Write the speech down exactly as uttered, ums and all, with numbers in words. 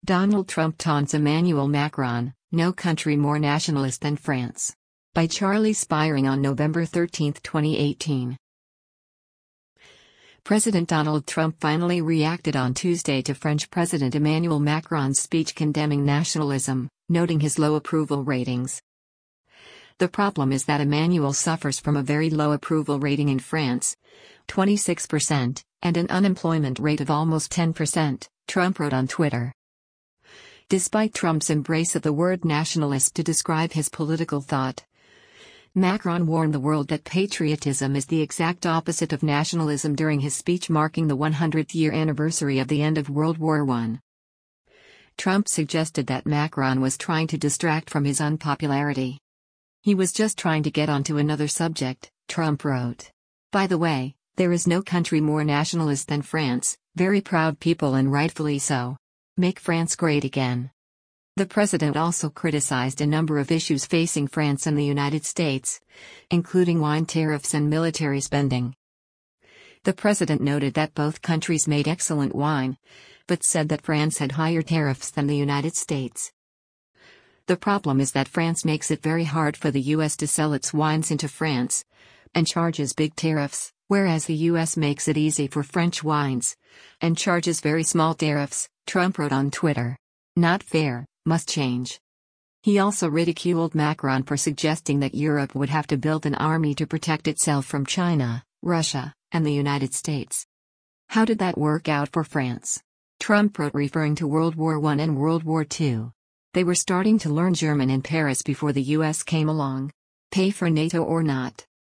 Donald Trump taunts Emmanuel Macron, no country more nationalist than France. By Charlie Spiring on November thirteenth, twenty eighteen. President Donald Trump finally reacted on Tuesday to French President Emmanuel Macron's speech condemning nationalism, noting his low approval ratings. The problem is that Emmanuel suffers from a very low approval rating in France, twenty-six percent, and an unemployment rate of almost ten percent, Trump wrote on Twitter. Despite Trump's embrace of the word nationalist to describe his political thought, Macron warned the world that patriotism is the exact opposite of nationalism during his speech marking the one hundredth year anniversary of the end of World War One. Trump suggested that Macron was trying to distract from his unpopularity. He was just trying to get onto another subject, Trump wrote. By the way, there is no country more nationalist than France, very proud people and rightfully so. Make France great again. The president also criticized a number of issues facing France and the United States, including wine tariffs and military spending. The president noted that both countries made excellent wine, but said that France had higher tariffs than the United States. The problem is that France makes it very hard for the U S to sell its wines into France, and charges big tariffs, whereas the U S makes it easy for French wines, and charges very small tariffs, Trump wrote on Twitter. Not fair, must change. He also ridiculed Macron for suggesting that Europe would have to build an army to protect itself from China, Russia, and the United States. How did that work out for France? Trump wrote, referring to World War One and World War Two. They were starting to learn German in Paris before the U S came along. Pay for NATO or not.